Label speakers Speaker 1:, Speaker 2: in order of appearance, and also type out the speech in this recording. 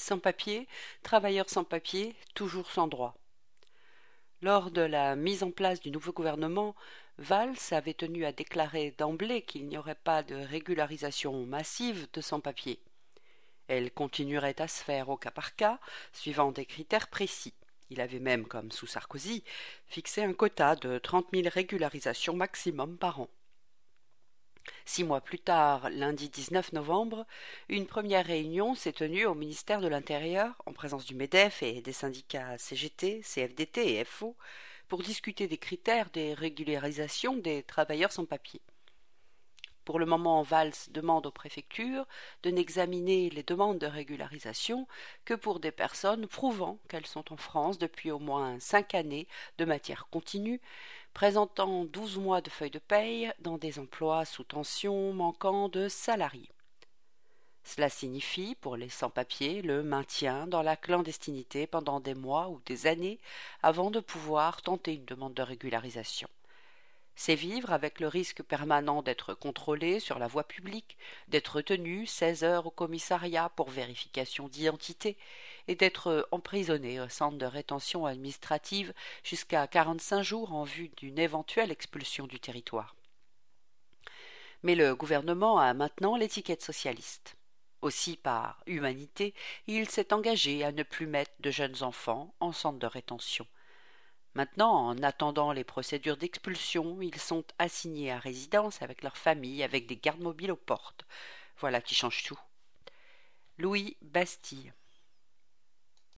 Speaker 1: Sans-papiers, travailleurs sans-papiers, toujours sans droit. Lors de la mise en place du nouveau gouvernement, Valls avait tenu à déclarer d'emblée qu'il n'y aurait pas de régularisation massive de sans-papiers. Elle continuerait à se faire au cas par cas, suivant des critères précis. Il avait même, comme sous Sarkozy, fixé un quota de 30 000 régularisations maximum par an. 6 mois plus tard, lundi 19 novembre, une première réunion s'est tenue au ministère de l'Intérieur, en présence du MEDEF et des syndicats CGT, CFDT et FO, pour discuter des critères des régularisations des travailleurs sans papier. Pour le moment, Valls demande aux préfectures de n'examiner les demandes de régularisation que pour des personnes prouvant qu'elles sont en France depuis au moins 5 années de matière continue, présentant 12 mois de feuilles de paye dans des emplois sous tension manquant de salariés. Cela signifie, pour les sans-papiers, le maintien dans la clandestinité pendant des mois ou des années avant de pouvoir tenter une demande de régularisation. C'est vivre avec le risque permanent d'être contrôlé sur la voie publique, d'être tenu 16 heures au commissariat pour vérification d'identité et d'être emprisonné au centre de rétention administrative jusqu'à 45 jours en vue d'une éventuelle expulsion du territoire. Mais le gouvernement a maintenant l'étiquette socialiste. Aussi par humanité, il s'est engagé à ne plus mettre de jeunes enfants en centre de rétention. Maintenant, en attendant les procédures d'expulsion, ils sont assignés à résidence avec leur famille, avec des gardes mobiles aux portes. Voilà qui change tout. Louis Bastille.